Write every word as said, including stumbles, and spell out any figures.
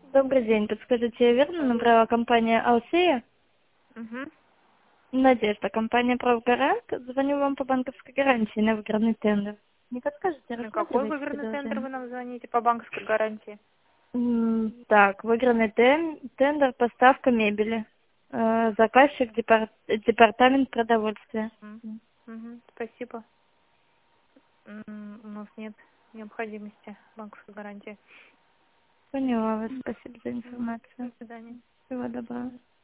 Добрый день. Подскажите, я верно набрала компания Алсея? Угу. Надежда, компания «Правгарант». Звоню вам по банковской гарантии на выигранный тендер. Не подскажете, На какой рассматриваете выигранный тендер предложение? вы нам звоните по банковской гарантии? М, Так, выигранный тен- тендер «Поставка мебели». Э, Заказчик депар- департамент продовольствия. Угу. Спасибо. М, У нас нет необходимости банковской гарантии. Поняла вас. Спасибо за Мгм. До информацию. свидания. Всего доброго.